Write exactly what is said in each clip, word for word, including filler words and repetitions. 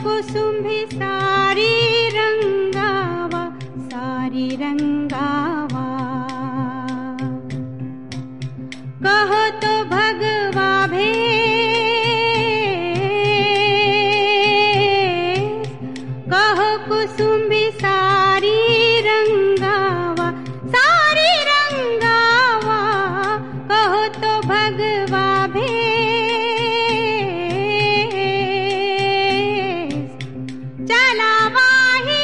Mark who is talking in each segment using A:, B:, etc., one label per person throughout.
A: कुसुम्भी सारी रंगावा, सारी रंगावा। कहो तो भगवा भेष, कहो कुसुम्भी सारी रंगावा, सारी रंगावा। कहो तो भगवा भेष, चलावा ही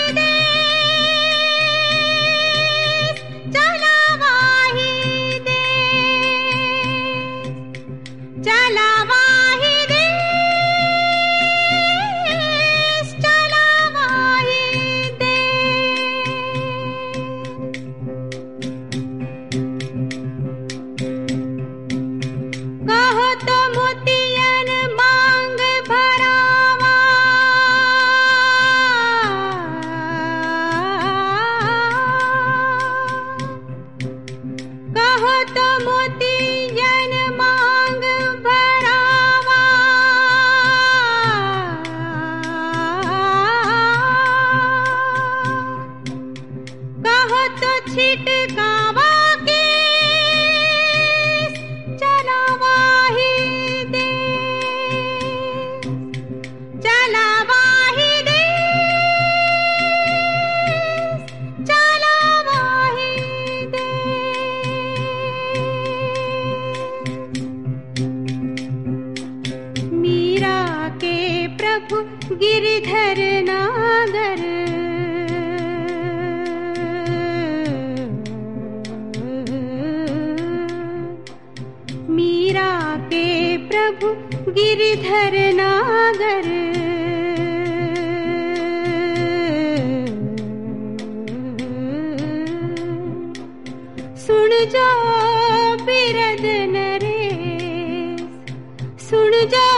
A: देश, चलावा ही देश, चलावा ही देश, चलावा ही देश। कहो तो मोतियन मांग भरावा, कहो तो मोतियन मांग भरावा। कहो तो छिटकावा केस, चलावा ही देश, चलावा ही देश, चलावा ही देश। मीरा के प्रभु गिरिधर नागर, मीरा के प्रभु गिरिधर नागर। सुन जा बिरद नरेश, सुन जा